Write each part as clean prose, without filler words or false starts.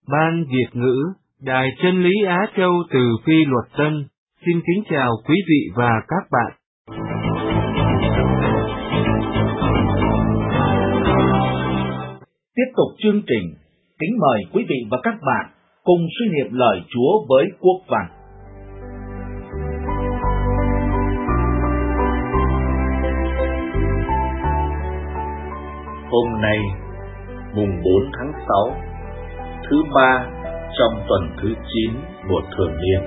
Ban Việt ngữ, Đài Chân lý Á Châu từ Phi Luật Tân, xin kính chào quý vị và các bạn. Tiếp tục chương trình, kính mời quý vị và các bạn cùng suy niệm lời Chúa với Quốc Văn. Hôm nay, mùng 4 tháng 6, thứ ba trong tuần thứ 9 mùa thường niên.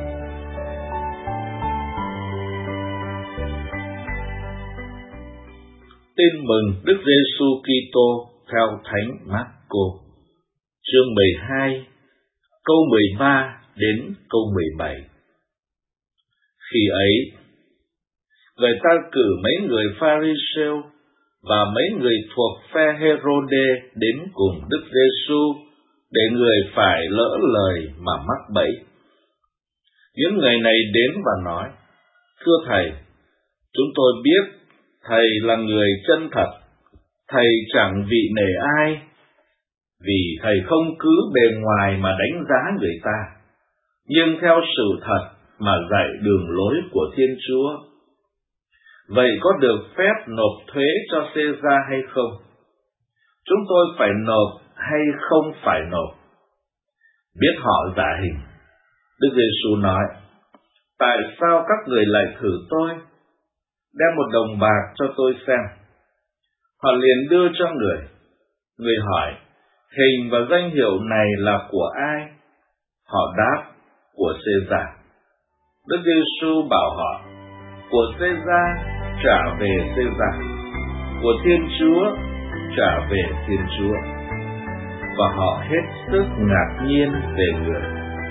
Tin mừng Đức Giêsu Kitô theo Thánh Mác-cô, chương 12, câu 13 đến câu 17. Khi ấy, người ta cử mấy người Pha-ri-sêu và mấy người thuộc phe Hê-rô-đê đến cùng Đức Giêsu để người phải lỡ lời mà mắc bẫy. Những người này đến và nói: Thưa Thầy, chúng tôi biết Thầy là người chân thật, Thầy chẳng vị nể ai, vì Thầy không cứ bề ngoài mà đánh giá người ta, nhưng theo sự thật mà dạy đường lối của Thiên Chúa. Vậy có được phép nộp thuế cho Xê-ra hay không? Chúng tôi phải nộp hay không phải nộp? Biết họ giả hình, Đức Giêsu nói: Tại sao các người lại thử tôi? Đem một đồng bạc cho tôi xem. Họ liền đưa cho người. Người hỏi: Hình và danh hiệu này là của ai? Họ đáp: Của Xê-ra. Đức Giêsu bảo họ: Của Xê-ra trả về Xê-ra, của Thiên Chúa trả về Thiên Chúa. Và họ hết sức ngạc nhiên về người.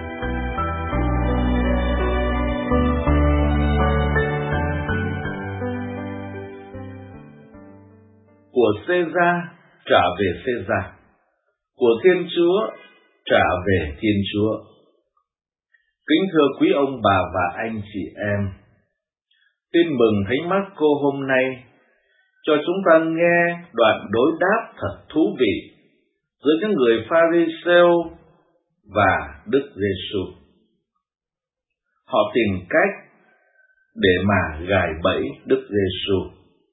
Của Xê-ra trả về Xê-ra, của Thiên Chúa trả về Thiên Chúa. Kính thưa quý ông bà và anh chị em, tin mừng Thánh Mác-cô hôm nay cho chúng ta nghe đoạn đối đáp thật thú vị giữa những người Pha-ri-sêu và Đức Giêsu. Họ tìm cách để mà gài bẫy Đức Giêsu.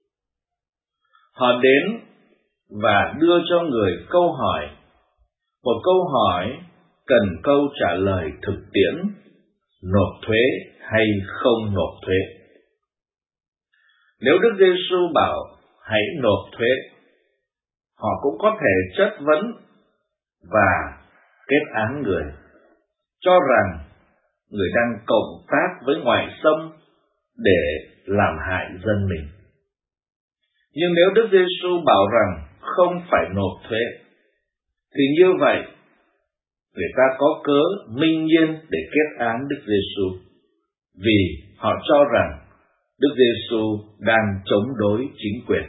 Họ đến và đưa cho người câu hỏi, một câu hỏi cần câu trả lời thực tiễn: nộp thuế hay không nộp thuế. Nếu Đức Giêsu bảo hãy nộp thuế, họ cũng có thể chất vấn và kết án người, cho rằng người đang cộng tác với ngoại xâm để làm hại dân mình. Nhưng nếu Đức Giêsu bảo rằng không phải nộp thuế, thì như vậy người ta có cớ minh nhiên để kết án Đức Giêsu, vì họ cho rằng Đức Giêsu đang chống đối chính quyền.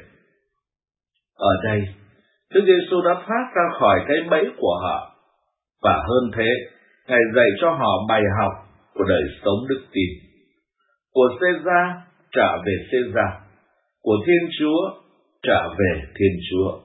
Ở đây, Đức Giêsu đã thoát ra khỏi cái bẫy của họ, và hơn thế, Ngài dạy cho họ bài học của đời sống đức tin. Của Xê-ra trả về Xê-ra, của Thiên Chúa trả về Thiên Chúa.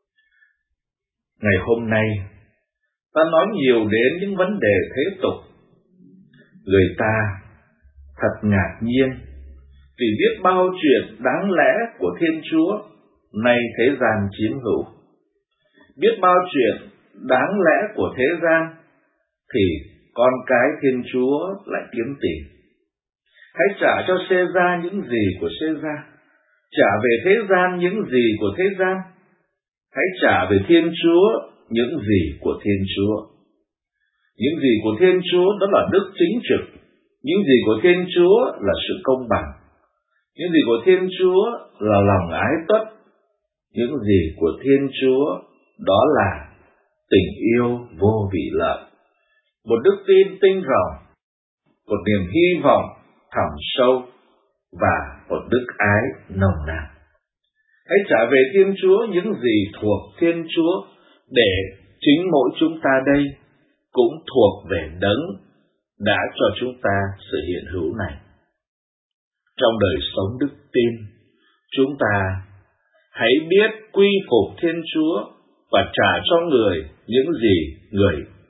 Ngày hôm nay, ta nói nhiều đến những vấn đề thế tục. Người ta thật ngạc nhiên vì biết bao chuyện đáng lẽ của Thiên Chúa nay thế gian chiếm hữu. Biết bao chuyện đáng lẽ của thế gian thì con cái Thiên Chúa lại kiếm tìm. Hãy trả cho Xê-ra những gì của Xê-ra, trả về thế gian những gì của thế gian. Hãy trả về Thiên Chúa những gì của Thiên Chúa. Những gì của Thiên Chúa đó là đức chính trực. Những gì của Thiên Chúa là sự công bằng. Những gì của Thiên Chúa là lòng ái tuất. Những gì của Thiên Chúa đó là tình yêu vô vị lợi. Một đức tin tinh ròng, một niềm hy vọng thẳm sâu và một đức ái nồng nàn. Hãy trả về Thiên Chúa những gì thuộc Thiên Chúa, để chính mỗi chúng ta đây cũng thuộc về Đấng đã cho chúng ta sự hiện hữu này. Trong đời sống đức tin, chúng ta hãy biết quy phục Thiên Chúa và trả cho người những gì người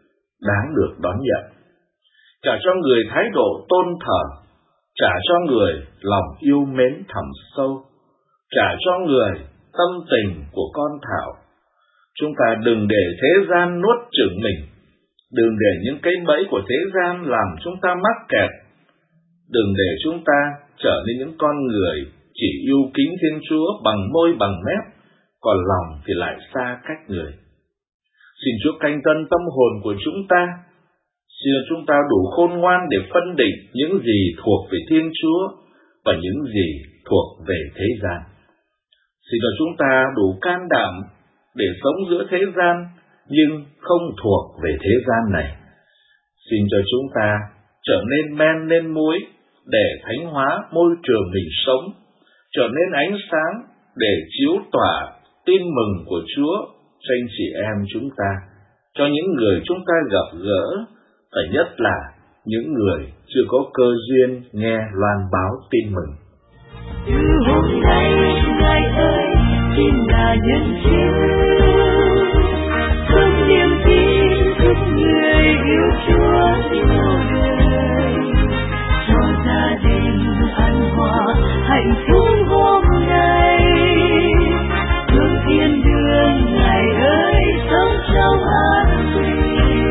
đáng được đón nhận. Trả cho người thái độ tôn thờ, trả cho người lòng yêu mến thẳm sâu, trả cho người tâm tình của con thảo. Chúng ta đừng để thế gian nuốt chửng mình, đừng để những cái bẫy của thế gian làm chúng ta mắc kẹt, đừng để chúng ta trở nên những con người chỉ yêu kính Thiên Chúa bằng môi bằng mép, còn lòng thì lại xa cách người. Xin Chúa canh tân tâm hồn của chúng ta, xin chúng ta đủ khôn ngoan để phân định những gì thuộc về Thiên Chúa và những gì thuộc về thế gian. Xin cho chúng ta đủ can đảm để sống giữa thế gian nhưng không thuộc về thế gian này. Xin cho chúng ta trở nên men nên muối để thánh hóa môi trường mình sống, trở nên ánh sáng để chiếu tỏa tin mừng của Chúa cho anh chị em chúng ta, cho những người chúng ta gặp gỡ, và nhất là những người chưa có cơ duyên nghe loan báo tin mừng. Từ hôm nay, Ngài ơi, xin là nhân chứng, không niềm tin giúp người yêu Chúa yêu đời, cho gia đình an hòa hạnh phúc hôm nay, hướng thiên đường Ngài ơi sống trong an bình.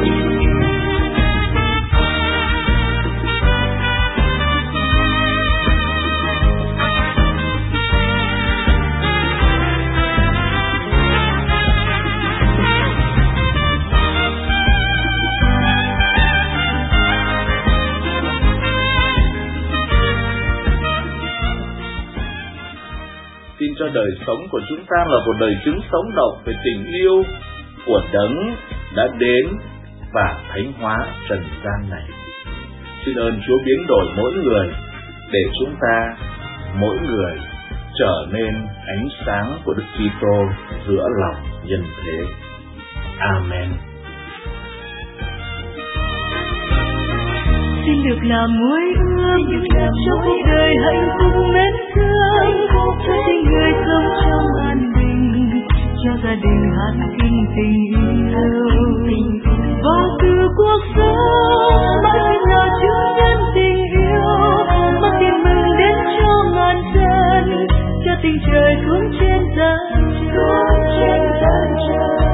Xin cho đời sống của chúng ta là một đời chứng sống động về tình yêu của Đấng đã đến và thánh hóa trần gian này. Xin ơn Chúa biến đổi mỗi người để chúng ta mỗi người trở nên ánh sáng của Đức Kitô giữa lòng nhân thế. Amen. Xin được làm muối ương cho cuộc đời hạnh phúc mến thương, cho những người sống trong an bình, cho gia đình hát kinh tình yêu. Và từ cuộc sống mang tin là chứng nhân tình yêu, mang tin mừng đến cho ngàn dân, cho tình trời xuống trên gian trời.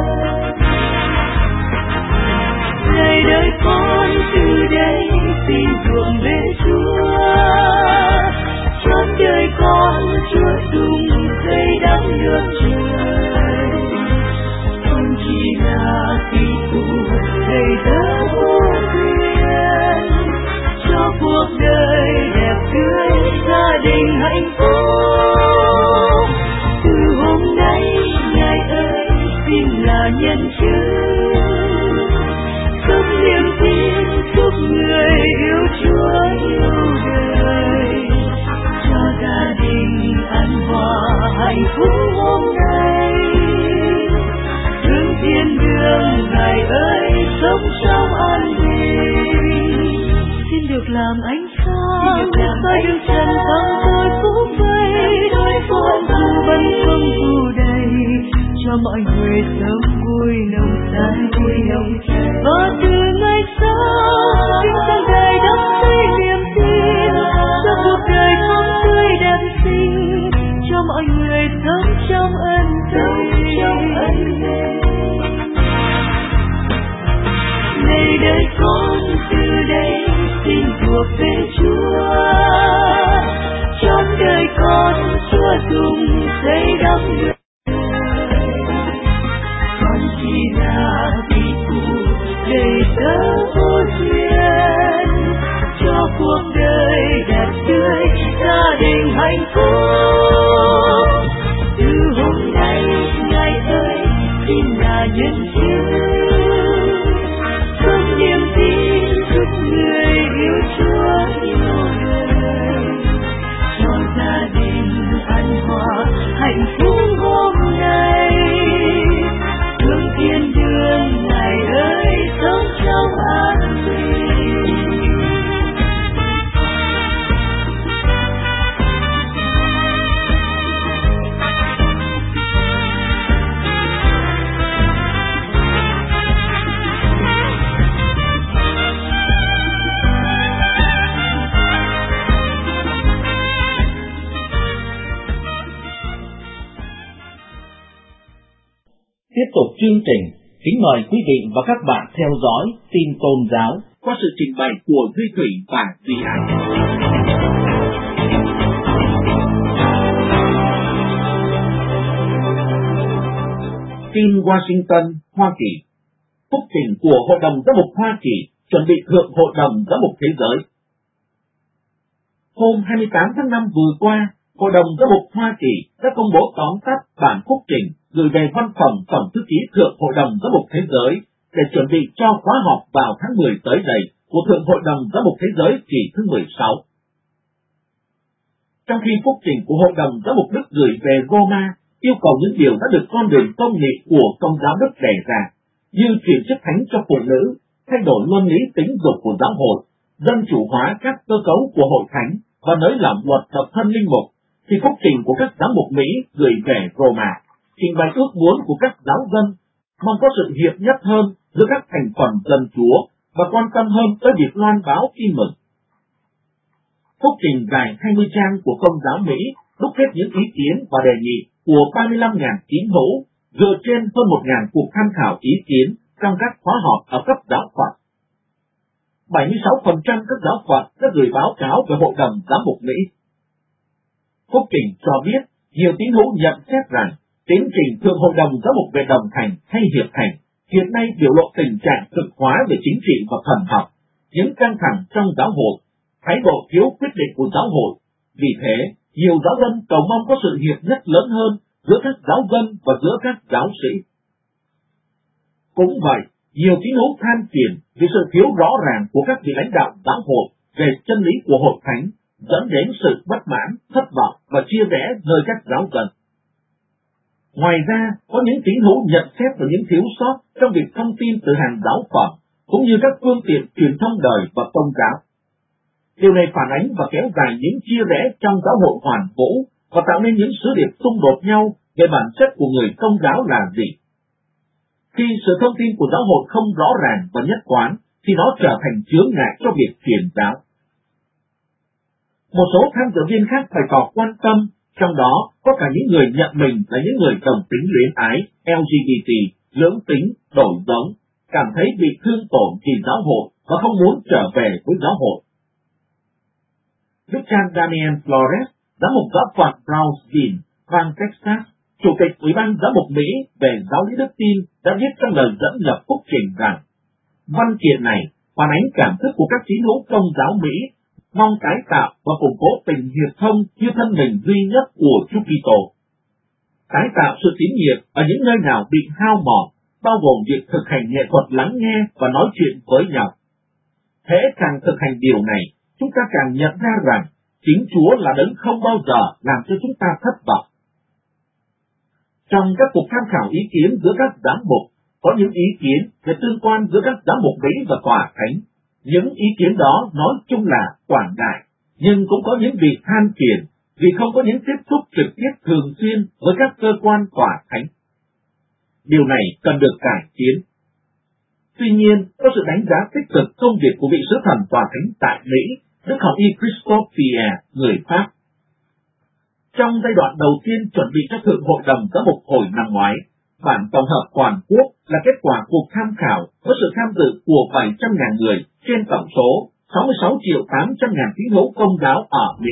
Ngày đời con từ đây xin ruộng về Chúa, chọn đời con Chúa dùng xây đắp nước trời, không chỉ là tỷ phú đầy tớ vô duyên, cho cuộc đời đẹp tươi gia đình hạnh phúc. Từ hôm nay Ngài ơi xin là nhân chứng, sống niềm tin giúp người yêu Chúa yêu đời, cho gia đình an hòa hạnh phúc hôm nay, hướng thiên đường Ngài ơi sống trong an bình. Xin được làm ánh sáng soi đường trần vắng tôi phúc vây, con dù bấn không dù đầy, cho mọi người sống vui nồng say. Và từ ngày sau chúng ta đời đắp xây niềm tin, cho cuộc đời sống tươi đẹp xinh, cho mọi người sống trong ân tình. Ngày đời con từ đây xin thuộc về Chúa, chọn đời con Chúa dùng xây đắp nước. Con chỉ là tỷ phú đầy tớ vô duyên, cho cuộc đời đẹp tươi gia đình hạnh phúc. Từ hôm nay Ngài ơi xin là nhân chứng, sống niềm tin giúp người yêu Chúa yêu đời, cho gia đình an hòa hạnh phúc hôm nay, hướng thiên đường Ngài ơi sống trong an bình. Tiếp tục chương trình, kính mời quý vị và các bạn theo dõi tin tôn giáo qua sự trình bày của Duy Thủy và Duy Anh. Tin Washington, Hoa Kỳ. Phúc trình của Hội đồng Giám mục Hoa Kỳ chuẩn bị Thượng Hội đồng Giám mục Thế giới. Hôm 28 tháng 5 vừa qua, Hội đồng Giám mục Hoa Kỳ đã công bố tóm tắt bản phúc trình gửi về văn phòng Tổng thư ký Thượng Hội đồng Giám mục Thế giới để chuẩn bị cho khóa họp vào tháng 10 tới đây của Thượng Hội đồng Giám mục Thế giới kỳ thứ 16. Trong khi phúc trình của Hội đồng Giám mục Đức gửi về Roma yêu cầu những điều đã được con đường công nghị của Công giáo Đức đề ra, như chuyển chức thánh cho phụ nữ, thay đổi luân lý tính dục của giáo hội, dân chủ hóa các cơ cấu của hội thánh và nới lỏng luật hợp thân linh mục, thì phúc trình của các giám mục Mỹ gửi về Roma trình bày ước muốn của các giáo dân mong có sự hiệp nhất hơn giữa các thành phần dân Chúa và quan tâm hơn tới việc loan báo tin mừng. Phúc trình dài 20 trang của Công giáo Mỹ đúc kết những ý kiến và đề nghị của 35.000 tín hữu dựa trên hơn 1.000 cuộc tham khảo ý kiến trong các khóa họp ở cấp giáo phận. 76% các giáo phận đã gửi báo cáo về Hội đồng Giám mục Mỹ. Phúc trình cho biết nhiều tín hữu nhận xét rằng tiến trình Thượng Hội đồng Giám mục về đồng thành hay hiệp thành hiện nay biểu lộ tình trạng thực hóa về chính trị và thần học, những căng thẳng trong giáo hội, thái độ thiếu quyết định của giáo hội. Vì thế, nhiều giáo dân cầu mong có sự hiệp nhất lớn hơn giữa các giáo dân và giữa các giáo sĩ. Cũng vậy, nhiều tín hữu than phiền vì sự thiếu rõ ràng của các vị lãnh đạo giáo hội về chân lý của hội thánh, dẫn đến sự bất mãn, thất vọng và chia rẽ nơi các giáo dân. Ngoài ra, có những tín hữu nhận xét về những thiếu sót trong việc thông tin từ hàng giáo phẩm, cũng như các phương tiện truyền thông đời và công giáo. Điều này phản ánh và kéo dài những chia rẽ trong giáo hội hoàn vũ và tạo nên những sứ điệp xung đột nhau về bản chất của người công giáo là gì. Khi sự thông tin của giáo hội không rõ ràng và nhất quán, thì nó trở thành chướng ngại cho việc truyền giáo. Một số tham dự viên khác bày tỏ quan tâm, trong đó có cả những người nhận mình là những người đồng tính luyến ái, LGBT, lưỡng tính, đổi giống, cảm thấy bị thương tổn vì giáo hội và không muốn trở về với giáo hội. Đức cha Daniel Flores, giám mục giáo phận Brownsville, bang Texas, Chủ tịch Ủy ban Giám mục Mỹ về giáo lý đức tin đã viết trong lời dẫn lập phúc trình rằng văn kiện này phản ánh cảm thức của các tín hữu Công giáo Mỹ mong tái tạo và củng cố tình hiệp thông như thân mình duy nhất của Chúa Kitô. Tái tạo sự tín nhiệm ở những nơi nào bị hao mòn, bao gồm việc thực hành nghệ thuật lắng nghe và nói chuyện với nhau. Hễ càng thực hành điều này, chúng ta càng nhận ra rằng chính Chúa là đấng không bao giờ làm cho chúng ta thất vọng. Trong các cuộc tham khảo ý kiến giữa các giám mục, có những ý kiến về tương quan giữa các giám mục Mỹ và Tòa Thánh. Những ý kiến đó nói chung là quảng đại, nhưng cũng có những vị than phiền vì không có những tiếp xúc trực tiếp thường xuyên với các cơ quan Tòa Thánh. Điều này cần được cải tiến. Tuy nhiên, có sự đánh giá tích cực công việc của vị sứ thần Tòa Thánh tại Mỹ, Đức Hồng Y Christophe Pierre, người Pháp. Trong giai đoạn đầu tiên chuẩn bị cho Thượng Hội đồng Giám mục hồi năm ngoái, bản tổng hợp toàn quốc là kết quả cuộc tham khảo với sự tham dự của 700.000 người trên tổng số 66.800.000 tín hữu Công giáo ở Mỹ.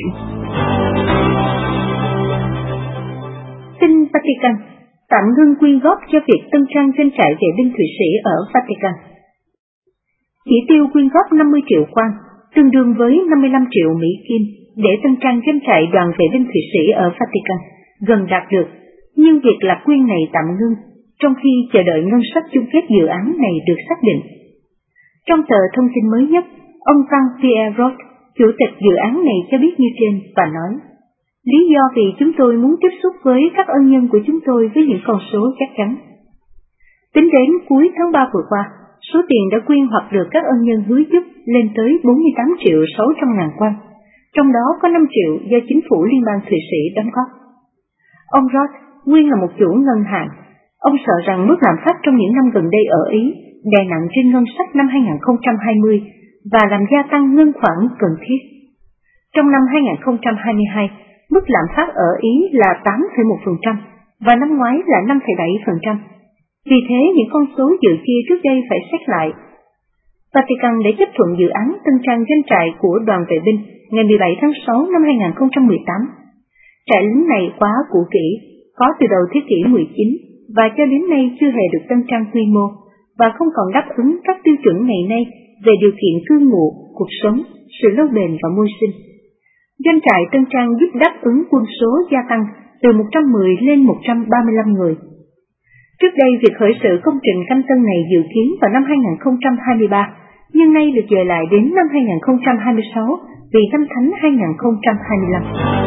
Tin Vatican, tạm ngưng quyên góp cho việc tân trang doanh trại vệ binh Thụy Sĩ ở Vatican. Chỉ tiêu quyên góp 50 triệu quan, tương đương với 55 triệu Mỹ Kim, để tân trang doanh trại đoàn vệ binh Thụy Sĩ ở Vatican gần đạt được, nhưng việc lạc quyên này tạm ngưng, trong khi chờ đợi ngân sách chung kết dự án này được xác định. Trong tờ thông tin mới nhất, ông Jean-Pierre Roth, chủ tịch dự án này cho biết như trên và nói, lý do vì chúng tôi muốn tiếp xúc với các ân nhân của chúng tôi với những con số chắc chắn. Tính đến cuối tháng 3 vừa qua, số tiền đã quyên hoặc được các ân nhân hứa giúp lên tới 48.600.000 quan, trong đó có 5 triệu do chính phủ Liên bang Thụy Sĩ đóng góp. Ông Roth nguyên là một chủ ngân hàng. Ông sợ rằng mức lạm phát trong những năm gần đây ở Ý đè nặng trên ngân sách năm 2020 và làm gia tăng ngân khoản cần thiết. Trong năm 2022, mức lạm phát ở Ý là 8,1% và năm ngoái là 5,7%. Vì thế những con số dự kia trước đây phải xét lại. Vatican đã chấp thuận dự án tân trang doanh trại của đoàn vệ binh ngày 17 tháng 6 năm 2018. Trại lính này quá cũ kỹ, có từ đầu thế kỷ 19 và cho đến nay chưa hề được tân trang quy mô và không còn đáp ứng các tiêu chuẩn ngày nay về điều kiện cư ngụ, cuộc sống, sự lâu bền và môi sinh. Doanh trại tân trang giúp đáp ứng quân số gia tăng từ 110 lên 135 người. Trước đây việc khởi sự công trình canh tân này dự kiến vào năm 2023, nhưng nay được dời lại đến năm 2026 vì năm Thánh 2025.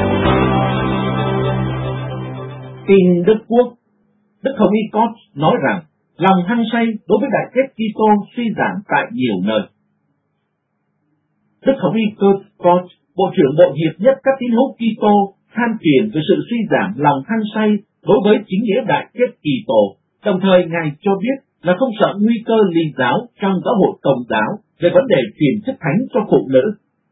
Tin Đức Quốc, Đức Hồng Y Cốt nói rằng lòng hăng say đối với đại kết Kitô suy giảm tại nhiều nơi. Đức Hồng Y Cốt, Bộ trưởng Bộ Hiệp nhất các tín hữu Kitô, than phiền về sự suy giảm lòng hăng say đối với chính nghĩa đại kết Kitô. Đồng thời Ngài cho biết là không sợ nguy cơ ly giáo trong giáo hội Công giáo về vấn đề truyền chức thánh cho phụ nữ.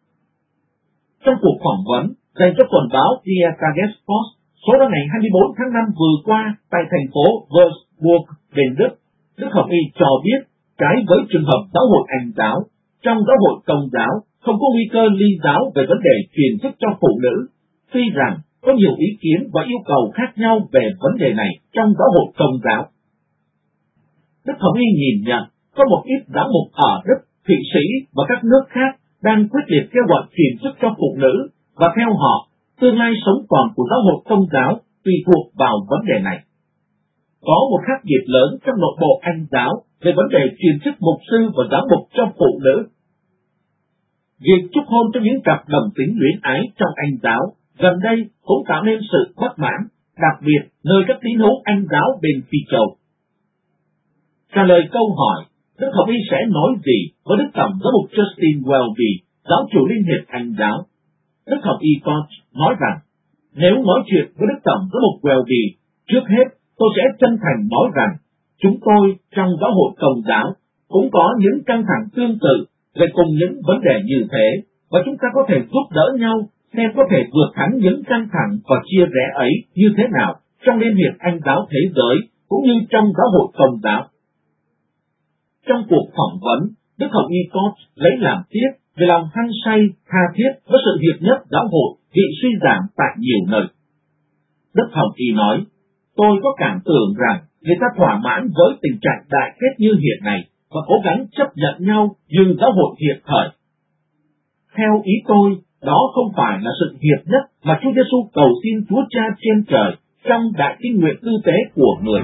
Trong cuộc phỏng vấn dành cho tuần báo Die Tagespost số ra ngày 24 tháng 5 vừa qua tại thành phố Würzburg, bên Đức, Đức Hồng Y cho biết trái với trường hợp giáo hội Anh giáo, trong giáo hội Công giáo không có nguy cơ ly giáo về vấn đề truyền chức cho phụ nữ, tuy rằng có nhiều ý kiến và yêu cầu khác nhau về vấn đề này trong giáo hội Công giáo. Đức Hồng Y nhìn nhận có một ít giám mục ở Đức, Thụy Sĩ và các nước khác đang quyết liệt kêu gọi truyền chức cho phụ nữ, và theo họ, tương lai sống còn của giáo hội Công giáo tùy thuộc vào vấn đề này. Có một khác biệt lớn trong nội bộ Anh giáo về vấn đề truyền chức mục sư và giám mục cho phụ nữ. Việc chúc hôn cho những cặp đồng tính luyến ái trong Anh giáo gần đây cũng tạo nên sự bất mãn, đặc biệt nơi các tín hữu Anh giáo bên Phi Châu. Trả lời câu hỏi, Đức Hồng Y sẽ nói gì với Đức Tổng giám mục Justin Welby, giáo chủ Liên hiệp Anh giáo? Đức Hồng Y Cốt nói rằng, nếu nói chuyện với Đức Tổng giám mục Welby, trước hết tôi sẽ chân thành nói rằng, chúng tôi trong giáo hội Công giáo cũng có những căng thẳng tương tự về cùng những vấn đề như thế, và chúng ta có thể giúp đỡ nhau xem có thể vượt thắng những căng thẳng và chia rẽ ấy như thế nào trong Liên hiệp Anh giáo thế giới cũng như trong giáo hội Công giáo. Trong cuộc phỏng vấn, Đức Hồng Y Cốt lấy làm tiếc về lòng hăng say, tha thiết với sự hiệp nhất giáo hội bị suy giảm tại nhiều nơi. Đức Hồng Y nói, tôi có cảm tưởng rằng người ta thỏa mãn với tình trạng đại kết như hiện này và cố gắng chấp nhận nhau như giáo hội hiện thời. Theo ý tôi, đó không phải là sự hiệp nhất mà Chúa Giêsu cầu xin Chúa Cha trên trời trong đại kinh nguyện tư tế của người.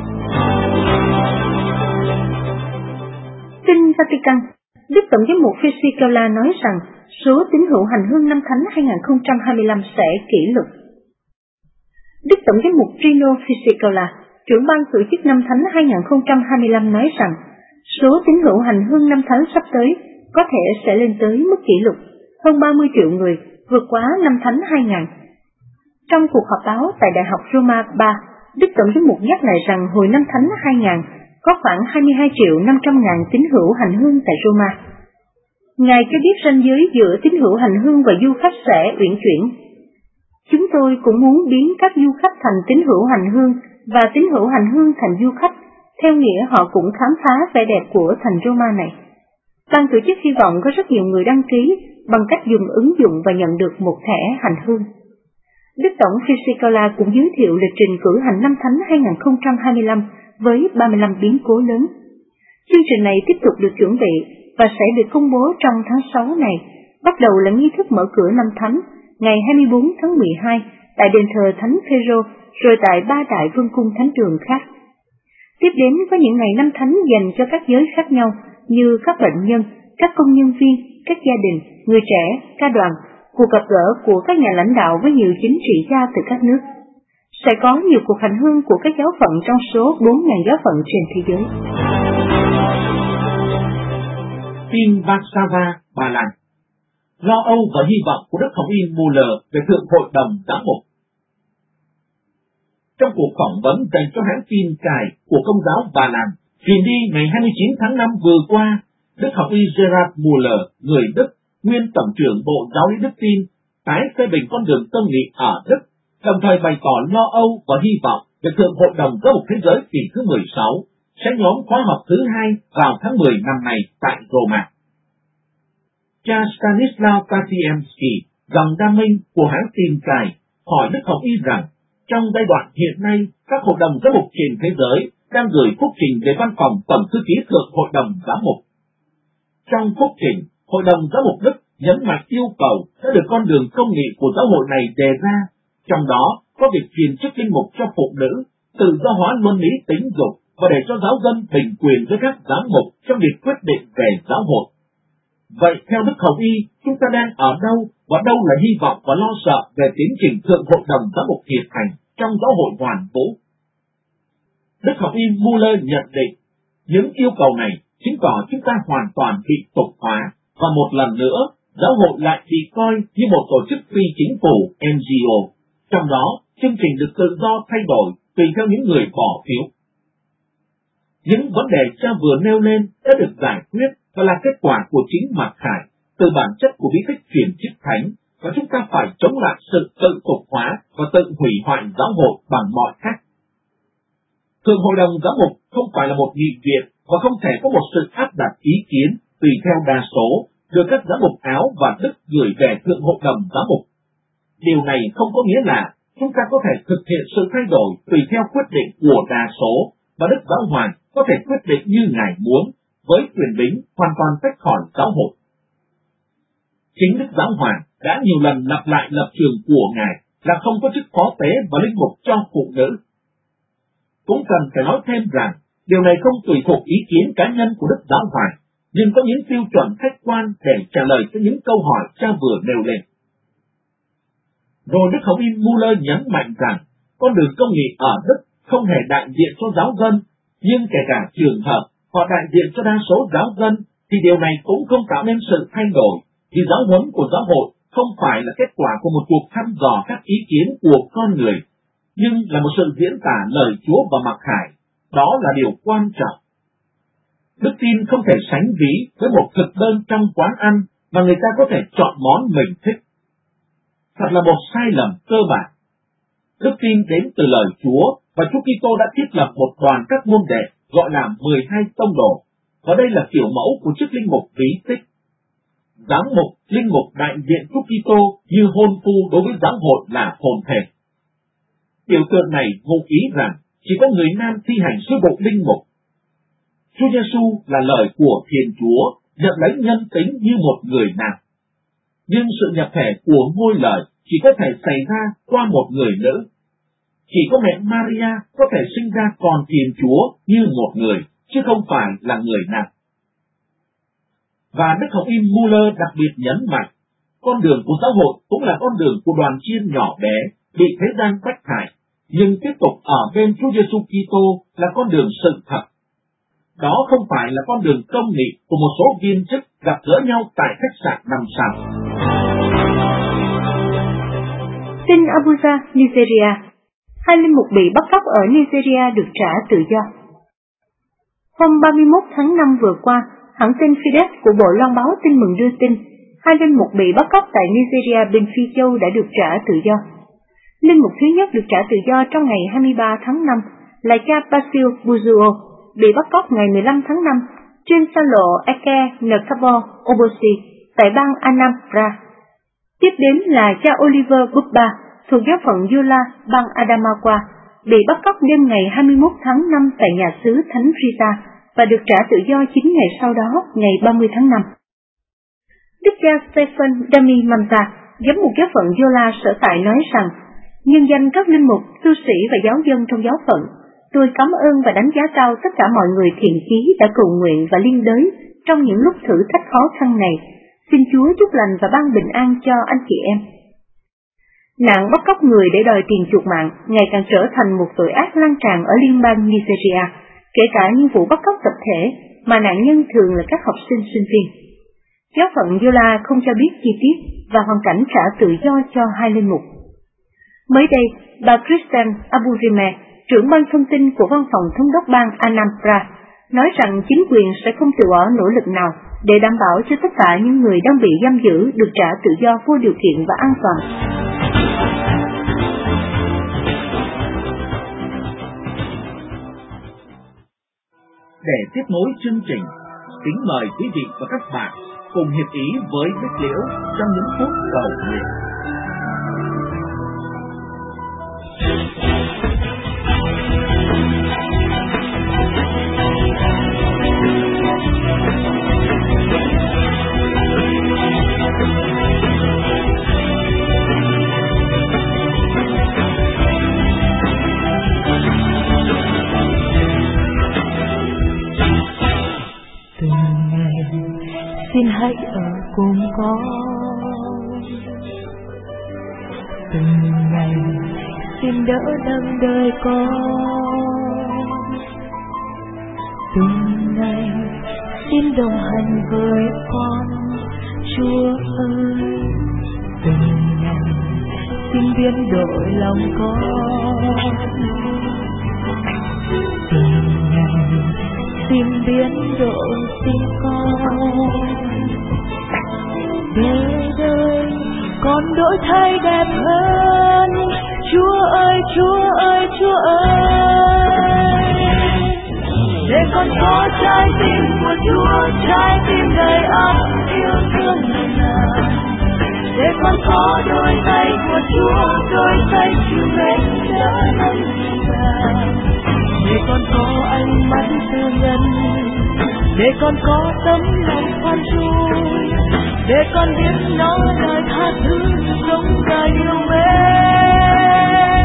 Kinh Vatican, Đức Tổng giám mục Fisichella nói rằng số tín hữu hành hương năm Thánh 2025 sẽ kỷ lục. Đức Tổng giám mục Trino Fisichella, trưởng ban tổ chức năm Thánh 2025 nói rằng số tín hữu hành hương năm Thánh sắp tới có thể sẽ lên tới mức kỷ lục, hơn 30 triệu người, vượt quá năm Thánh 2000. Trong cuộc họp báo tại Đại học Roma 3, Đức Tổng giám mục nhắc lại rằng hồi năm Thánh 2000, có khoảng 22.500.000 tín hữu hành hương tại Roma. Ngài cho biết ranh giới giữa tín hữu hành hương và du khách sẽ uyển chuyển. Chúng tôi cũng muốn biến các du khách thành tín hữu hành hương và tín hữu hành hương thành du khách, theo nghĩa họ cũng khám phá vẻ đẹp của thành Roma này. Ban tổ chức hy vọng có rất nhiều người đăng ký bằng cách dùng ứng dụng và nhận được một thẻ hành hương. Đức Tổng Fisichella cũng giới thiệu lịch trình cử hành năm Thánh 2025 với 35 biến cố lớn. Chương trình này tiếp tục được chuẩn bị và sẽ được công bố trong tháng 6 này, bắt đầu là nghi thức mở cửa năm Thánh ngày 24 tháng 12 tại đền thờ Thánh Phêrô, rồi tại 3 đại vương cung thánh trường khác. Tiếp đến có những ngày năm Thánh dành cho các giới khác nhau như các bệnh nhân, các công nhân viên, các gia đình, người trẻ, ca đoàn, cuộc gặp gỡ của các nhà lãnh đạo với nhiều chính trị gia từ các nước. Sẽ có nhiều cuộc hành hương của các giáo phận trong số 4.000 giáo phận trên thế giới. Tin Warszawa, Ba Lan. Lo âu và hy vọng của Đức Hồng Y Muller về Thượng Hội đồng Giám mục. Trong cuộc phỏng vấn dành cho hãng tin Cài của Công giáo Ba Lan, truyền đi ngày 29 tháng 5 vừa qua, Đức Hồng Y Gerhard Muller, người Đức, nguyên Tổng trưởng Bộ Giáo lý Đức tin, tái phê bình con đường tân nghị ở Đức, đồng thời bày tỏ lo âu và hy vọng về Thượng Hội đồng Giáo mục Thế giới kỳ thứ 16, sẽ nhóm khóa học thứ 2 vào tháng 10 năm nay tại Roma. Cha Stanislaw Kasiemski, dòng đa minh của hãng tin cài, hỏi Đức Hồng Y rằng, trong giai đoạn hiện nay, các hội đồng giám mục trên thế giới đang gửi phúc trình về văn phòng Tổng thư ký Thượng Hội đồng Giám mục. Trong phúc trình, Hội đồng Giám mục Đức nhấn mạnh yêu cầu đã được con đường công nghị của giáo hội này đề ra, trong đó có việc truyền chức linh mục cho phụ nữ, tự do hóa luân lý tính dục và để cho giáo dân bình quyền với các giám mục trong việc quyết định về giáo hội. Vậy theo Đức Hồng Y, chúng ta đang ở đâu và đâu là hy vọng và lo sợ về tiến trình Thượng Hội đồng Giám mục thiệt hành trong giáo hội hoàn vũ? Đức Hồng Y Muller nhận định, những yêu cầu này chứng tỏ chúng ta hoàn toàn bị tục hóa, và một lần nữa, giáo hội lại bị coi như một tổ chức phi chính phủ NGO, trong đó chương trình được tự do thay đổi tùy theo những người bỏ phiếu. Những vấn đề cha vừa nêu lên đã được giải quyết và là kết quả của chính mặc khải từ bản chất của bí tích truyền chức thánh, và chúng ta phải chống lại sự tự tục hóa và tự hủy hoại giáo hội bằng mọi cách. Thượng Hội đồng Giám mục không phải là một nghị viện và không thể có một sự áp đặt ý kiến tùy theo đa số được các giám mục Áo và Đức gửi về Thượng Hội đồng Giám mục. Điều này không có nghĩa là chúng ta có thể thực hiện sự thay đổi tùy theo quyết định của đa số, và Đức Giáo Hoàng có thể quyết định như Ngài muốn, với quyền bính hoàn toàn tách khỏi giáo hội. Chính Đức Giáo Hoàng đã nhiều lần lặp lại lập trường của Ngài là không có chức phó tế và linh mục cho phụ nữ. Cũng cần phải nói thêm rằng, điều này không tùy thuộc ý kiến cá nhân của Đức Giáo Hoàng, nhưng có những tiêu chuẩn khách quan để trả lời cho những câu hỏi cha vừa nêu lên. Rồi Đức Hồng Y Muller nhấn mạnh rằng, con đường công nghị ở Đức không hề đại diện cho giáo dân, nhưng kể cả trường hợp họ đại diện cho đa số giáo dân, thì điều này cũng không tạo nên sự thay đổi, vì giáo huấn của giáo hội không phải là kết quả của một cuộc thăm dò các ý kiến của con người, nhưng là một sự diễn tả lời Chúa và mặc khải. Đó là điều quan trọng. Đức tin không thể sánh ví với một thực đơn trong quán ăn mà người ta có thể chọn món mình thích. Thật là một sai lầm cơ bản. Đức tin đến từ lời Chúa, và Chúa Kitô đã thiết lập một đoàn các môn đệ gọi là 12 tông đồ, và đây là kiểu mẫu của chức linh mục bí tích. Giám mục, linh mục đại diện Chúa Kitô như hôn phu đối với giáo hội là hôn thề. Biểu tượng này ngụ ý rằng chỉ có người nam thi hành sứ vụ linh mục. Chúa Giêsu là lời của Thiên Chúa, nhận lấy nhân tính như một người nam. Nhưng sự nhập thể của ngôi lời chỉ có thể xảy ra qua một người nữ. Chỉ có mẹ Maria có thể sinh ra con Thiên Chúa như một người, chứ không phải là người nam. Và Đức Hồng Y Muller đặc biệt nhấn mạnh, con đường của giáo hội cũng là con đường của đoàn chiên nhỏ bé, bị thế gian bách hại, nhưng tiếp tục ở bên Chúa Giêsu Kitô là con đường sự thật. Đó không phải là con đường công nghị của một số viên chức gặp gỡ nhau tại khách sạn 5 sao. Tin Abuja, Nigeria. 2 linh mục bị bắt cóc ở Nigeria được trả tự do. Hôm 31 tháng 5 vừa qua, hãng tin Fides của Bộ Loan báo tin mừng đưa tin, 2 linh mục bị bắt cóc tại Nigeria bên Phi Châu đã được trả tự do. Linh mục thứ nhất được trả tự do trong ngày 23 tháng 5 là cha Basil Buzuo, bị bắt cóc ngày 15 tháng 5 trên xa lộ Eke Nkabo Obosi tại bang Anambra. Tiếp đến là cha Oliver Bubba thuộc giáo phận Yola, bang Adamawa, bị bắt cóc đêm ngày 21 tháng 5 tại nhà xứ Thánh Rita và được trả tự do 9 ngày sau đó, ngày 30 tháng 5. Đức cha Stephen Dami Mamta, giám mục giáo phận Yola sở tại nói rằng, nhân danh các linh mục, tu sĩ và giáo dân trong giáo phận, tôi cảm ơn và đánh giá cao tất cả mọi người thiện chí đã cầu nguyện và liên đới trong những lúc thử thách khó khăn này. Xin Chúa chúc lành và ban bình an cho anh chị em. Nạn bắt cóc người để đòi tiền chuộc mạng ngày càng trở thành một tội ác lan tràn ở liên bang Nigeria, kể cả những vụ bắt cóc tập thể mà nạn nhân thường là các học sinh sinh viên. Giáo phận Yola không cho biết chi tiết và hoàn cảnh trả tự do cho 2 linh mục. Mới đây, bà Christian Aburime, trưởng ban thông tin của văn phòng thống đốc bang Anambra, nói rằng chính quyền sẽ không từ bỏ nỗ lực nào để đảm bảo cho tất cả những người đang bị giam giữ được trả tự do vô điều kiện và an toàn. để tiếp nối chương trình, kính mời quý vị và các bạn cùng hiệp ý với Bích Liễu trong những phút cầu nguyện. Xin hãy ở cùng con, từng ngày xin đỡ đâng đời con, từng ngày xin đồng hành với con, Chúa ơi. Từng ngày xin biến đổi lòng con, từng ngày xin biến đổi tim con, để đời con đổi thay đẹp hơn. Chúa ơi, Chúa ơi, Chúa ơi, để con có trái tim của Chúa, trái tim đầy ắp yêu thương nồng nàn. Để con có đôi tay của Chúa, đôi tay chịu mến đỡ nâng nàn. Để con có ánh mắt thương nhân, để con có tấm lòng khoan dung, để con biết nói lời tha thứ, sống đời yêu mến.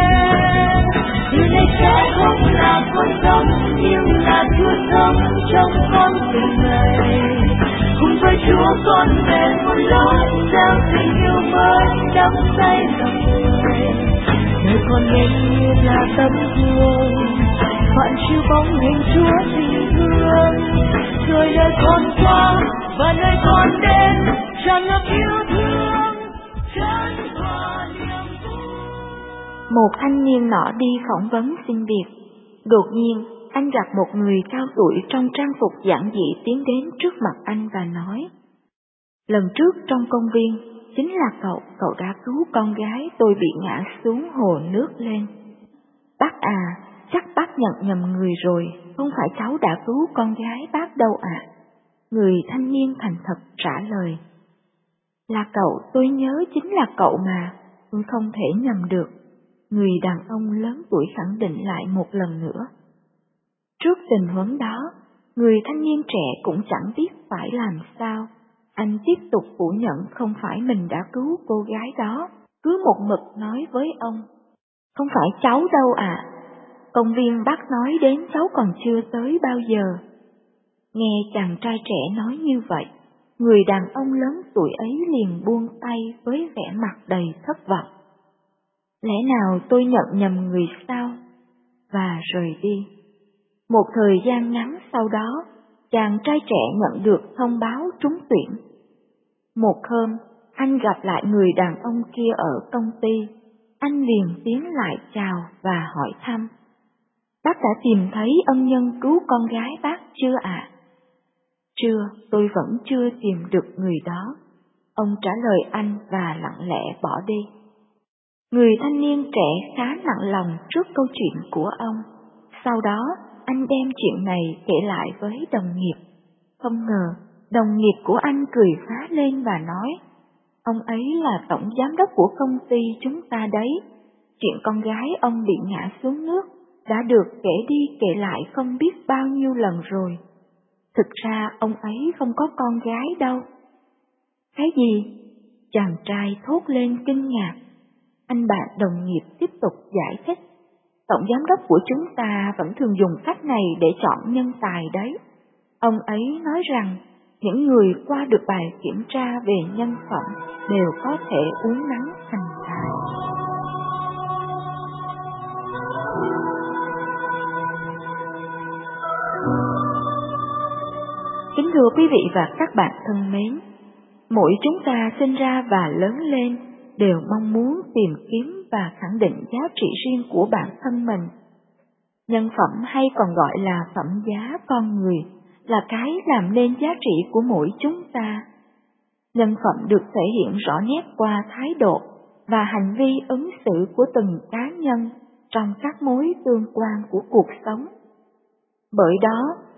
Từ nay sẽ không là con sống, nhưng là Chúa sống trong con từng ngày. Cùng với Chúa con về một lối gieo tình yêu mới đắm say lòng người. Đời con nên như là tấm gương phản chiếu bóng hình Chúa tình thương, rồi đời con qua và nơi con đến tràn ngập yêu thương, tràn hòa niềm vui. Một thanh niên nọ đi phỏng vấn xin việc. Đột nhiên, anh gặp một người cao tuổi trong trang phục giản dị tiến đến trước mặt anh và nói: lần trước trong công viên, chính là cậu đã cứu con gái tôi bị ngã xuống hồ nước lên. Bác à, chắc bác nhận nhầm người rồi, không phải cháu đã cứu con gái bác đâu ạ. Người thanh niên thành thật trả lời: là cậu, tôi nhớ chính là cậu mà, tôi không thể nhầm được. Người đàn ông lớn tuổi khẳng định lại một lần nữa. Trước tình huống đó, người thanh niên trẻ cũng chẳng biết phải làm sao. Anh tiếp tục phủ nhận không phải mình đã cứu cô gái đó, cứ một mực nói với ông: không phải cháu đâu ạ. Công viên bác nói đến cháu còn chưa tới bao giờ. Nghe chàng trai trẻ nói như vậy, người đàn ông lớn tuổi ấy liền buông tay với vẻ mặt đầy thất vọng. Lẽ nào tôi nhận nhầm người sao? Và rời đi. Một thời gian ngắn sau đó, chàng trai trẻ nhận được thông báo trúng tuyển. Một hôm, anh gặp lại người đàn ông kia ở công ty. Anh liền tiến lại chào và hỏi thăm: bác đã tìm thấy ân nhân cứu con gái bác chưa ạ? Chưa, tôi vẫn chưa tìm được người đó. Ông trả lời anh và lặng lẽ bỏ đi. Người thanh niên trẻ khá nặng lòng trước câu chuyện của ông. Sau đó, anh đem chuyện này kể lại với đồng nghiệp. Không ngờ, đồng nghiệp của anh cười phá lên và nói: ông ấy là tổng giám đốc của công ty chúng ta đấy. Chuyện con gái ông bị ngã xuống nước đã được kể đi kể lại không biết bao nhiêu lần rồi. Thực ra ông ấy không có con gái đâu. Cái gì? Chàng trai thốt lên kinh ngạc. Anh bạn đồng nghiệp tiếp tục giải thích: tổng giám đốc của chúng ta vẫn thường dùng cách này để chọn nhân tài đấy. Ông ấy nói rằng những người qua được bài kiểm tra về nhân phẩm đều có thể uốn nắn thành tài. Kính thưa quý vị và các bạn thân mến, mỗi chúng ta sinh ra và lớn lên đều mong muốn tìm kiếm và khẳng định giá trị riêng của bản thân mình. Nhân phẩm hay còn gọi là phẩm giá con người là cái làm nên giá trị của mỗi chúng ta. Nhân phẩm được thể hiện rõ nét qua thái độ và hành vi ứng xử của từng cá nhân trong các mối tương quan của cuộc sống. Bởi đó,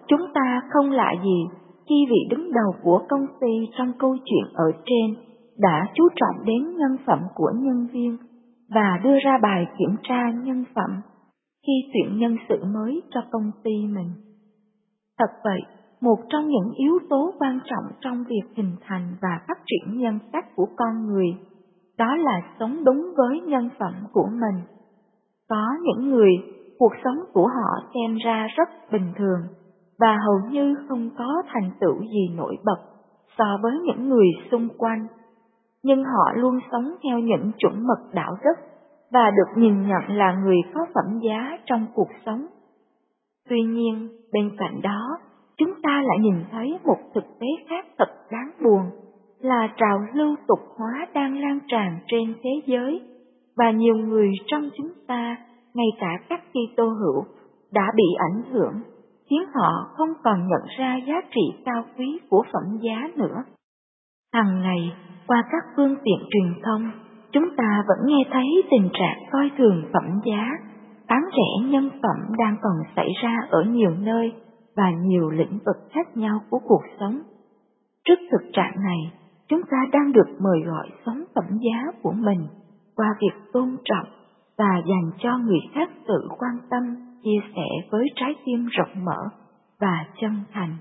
chúng ta không lạ gì khi vị đứng đầu của công ty trong câu chuyện ở trên đã chú trọng đến nhân phẩm của nhân viên và đưa ra bài kiểm tra nhân phẩm khi tuyển nhân sự mới cho công ty mình. Thật vậy, một trong những yếu tố quan trọng trong việc hình thành và phát triển nhân cách của con người, đó là sống đúng với nhân phẩm của mình. Có những người, cuộc sống của họ xem ra rất bình thường và hầu như không có thành tựu gì nổi bật so với những người xung quanh, nhưng họ luôn sống theo những chuẩn mực đạo đức và được nhìn nhận là người có phẩm giá trong cuộc sống. Tuy nhiên, bên cạnh đó, chúng ta lại nhìn thấy một thực tế khác thật đáng buồn, là trào lưu tục hóa đang lan tràn trên thế giới, và nhiều người trong chúng ta, ngay cả các Kitô hữu, đã bị ảnh hưởng, khiến họ không còn nhận ra giá trị cao quý của phẩm giá nữa. Hằng ngày, qua các phương tiện truyền thông, chúng ta vẫn nghe thấy tình trạng coi thường phẩm giá, bán rẻ nhân phẩm đang còn xảy ra ở nhiều nơi và nhiều lĩnh vực khác nhau của cuộc sống. Trước thực trạng này, chúng ta đang được mời gọi sống phẩm giá của mình qua việc tôn trọng và dành cho người khác sự quan tâm, chia sẻ với trái tim rộng mở và chân thành.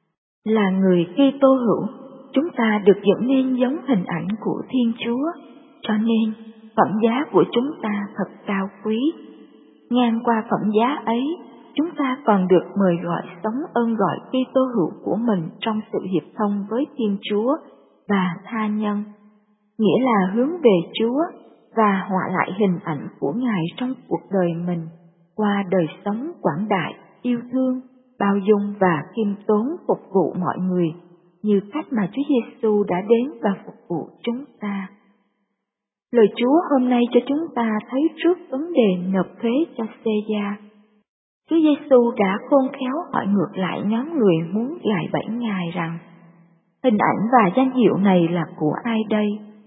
Là người Kitô hữu, chúng ta được dựng nên giống hình ảnh của Thiên Chúa, cho nên phẩm giá của chúng ta thật cao quý. Ngang qua phẩm giá ấy, chúng ta còn được mời gọi sống ơn gọi Kitô hữu của mình trong sự hiệp thông với Thiên Chúa và tha nhân, nghĩa là hướng về Chúa và họa lại hình ảnh của Ngài trong cuộc đời mình qua đời sống quảng đại, yêu thương, bao dung và khiêm tốn phục vụ mọi người, như cách mà Chúa Giêsu đã đến và phục vụ chúng ta. Lời Chúa hôm nay cho chúng ta thấy trước vấn đề nộp thuế cho Caesar. Chúa Giêsu đã khôn khéo hỏi ngược lại nhóm người muốn gài bẫy Ngài rằng, hình ảnh và danh hiệu này là của ai đây?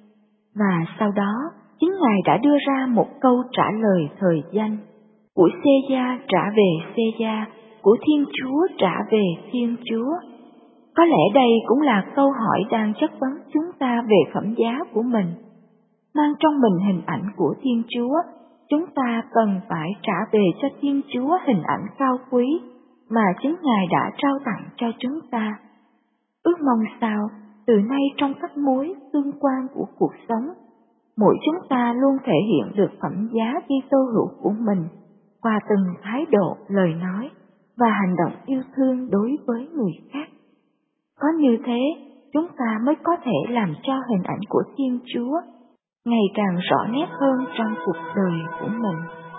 Và sau đó, chính Ngài đã đưa ra một câu trả lời thời danh, của Caesar trả về Caesar, của Thiên Chúa trả về Thiên Chúa. Có lẽ đây cũng là câu hỏi đang chất vấn chúng ta về phẩm giá của mình. Mang trong mình hình ảnh của Thiên Chúa, chúng ta cần phải trả về cho Thiên Chúa hình ảnh cao quý mà chính Ngài đã trao tặng cho chúng ta. Ước mong sao, từ nay trong các mối tương quan của cuộc sống, mỗi chúng ta luôn thể hiện được phẩm giá Kitô hữu của mình qua từng thái độ, lời nói và hành động yêu thương đối với người khác. Có như thế, chúng ta mới có thể làm cho hình ảnh của Thiên Chúa ngày càng rõ nét hơn trong cuộc đời của mình.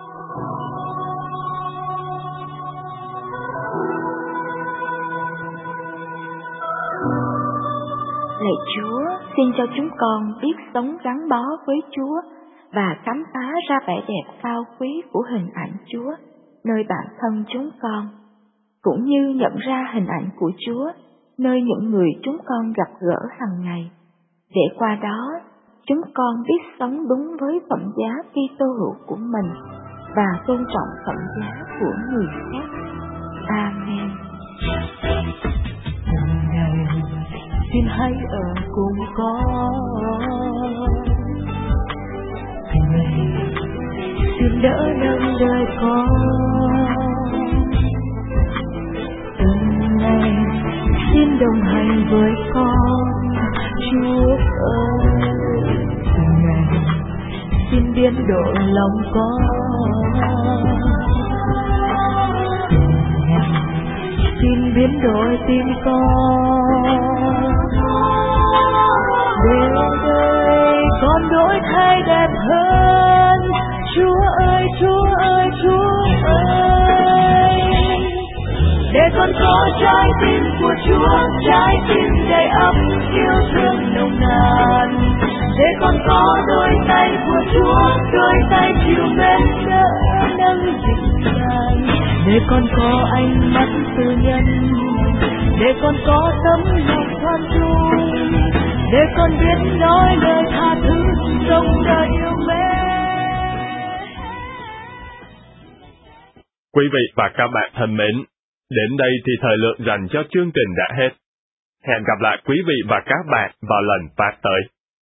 Lạy Chúa, xin cho chúng con biết sống gắn bó với Chúa và khám phá ra vẻ đẹp cao quý của hình ảnh Chúa nơi bản thân chúng con, cũng như nhận ra hình ảnh của Chúa nơi những người chúng con gặp gỡ hàng ngày, để qua đó chúng con biết sống đúng với phẩm giá Kitô hữu của mình và tôn trọng phẩm giá của người khác. Amen. Ngày xin hãy ở cùng con, ngày xin đỡ nâng đời con, từng ngày xin đồng hành với con, Chúa ơi. Từng ngày xin biến đổi lòng con, từng ngày xin biến đổi tim con, để đời con đổi thay đẹp hơn. Chúa ơi, Chúa ơi, Chúa ơi, để con có trái tim của Chúa, trái tim đầy ắp yêu thương nồng nàn. Để con có đôi tay của Chúa, đôi tay chịu mến đỡ nâng dịu dàng. Để con có ánh mắt từ nhân, để con có tấm lòng khoan dung, để con biết nói lời tha thứ, sống đời yêu mến. Quý vị và các bạn thân mến, Đến đây thì thời lượng dành cho chương trình đã hết. Hẹn gặp lại quý vị và các bạn vào lần phát tới.